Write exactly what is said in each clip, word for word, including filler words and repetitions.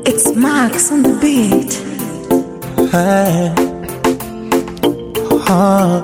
It's Max on the beat. Hey. Ah.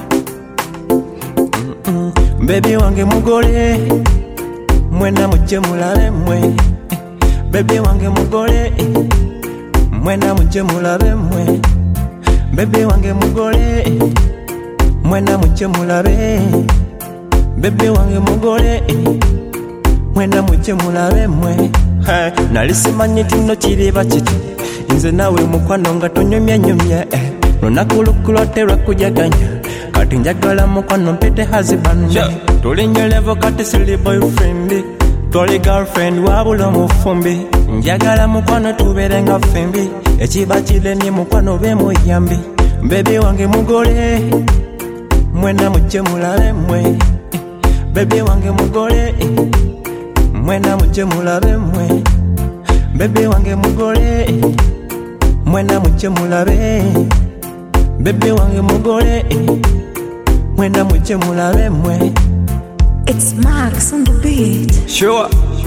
Mm-mm. Baby wange mugole mwena muje mulabe mwe. Baby wange mugole mwena muje mulabe mwe. Baby wange mugole mwena muje mulabe. Baby wange mugole mwena muje mulabe mwe. Hey, nalisimanye tino kiriba kiti nze nawe mukwano nga tonyomya nyomya eh. Lunakulukuluterwa kujaganya kati njagala mukwano mpete husband yeah. Tuli nnyo level kati sili boyfriend tuli girlfriend wabula mufumbi njagala mukwano tubere nga fembi ekiba kiremye mukwano be muyambi baby wange mugole mwena muje mulabe mwe. Baby wange mugole mwena muje mulabe mwe. Baby wange mugole mwena muje mulabe. Baby wange mugole mwena muje mulabe mwe. It's Max on the beat. Sure.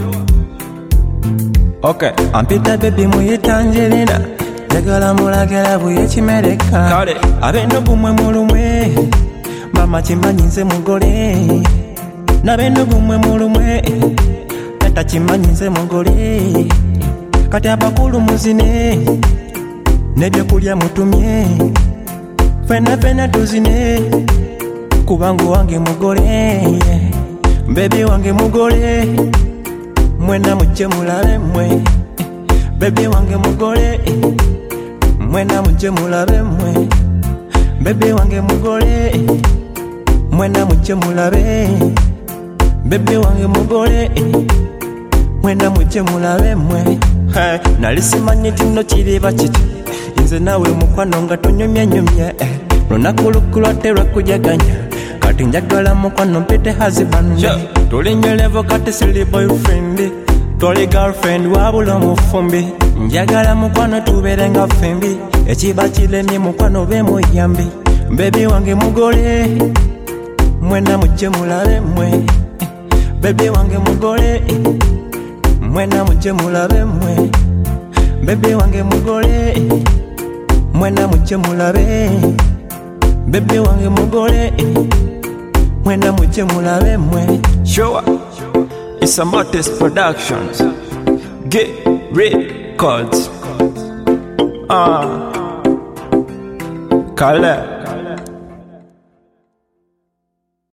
Okay, ampita baby muyita Angelina jagala mulagala buye kimereka kale abeno bumwe mulumwe mama kimanyi nze mugole nabeno bumwe mulumwe tata kimanyi nze mugole kati abakulu muzine nebyo kulya mutumye fena fena tuzine kubangu wange mugole baby wange mugole mwena muje mulabe mwe. Baby wange mugole mwena muje mulabe mwe. Baby wange mugole mwena muje mulabe. Baby wange mugole mwena muje mulabe mwe. Hey, nalisimanye tino kiriba kiti nze nawe mukwano nga tonyomya nyomya eh. Lunakulukuluterwa kujaganya kati njagala mukwano mpete husband yeah. Tuli nnyo level kati sili boyfriend tuli girlfriend wabula mufumbi njagala mukwano tubere nga fembi ekiba kiremye mukwano be muyambi baby wange mugole mwena muje mulabe mwe. Baby wange mugole mwena muje mulabe mwe. Baby wange mugole mwena muje mulabe. Baby wange mugole mwena muje mulabe mwe. Sure. It's a Matis Productions. Get records. Ah. Uh, Kale.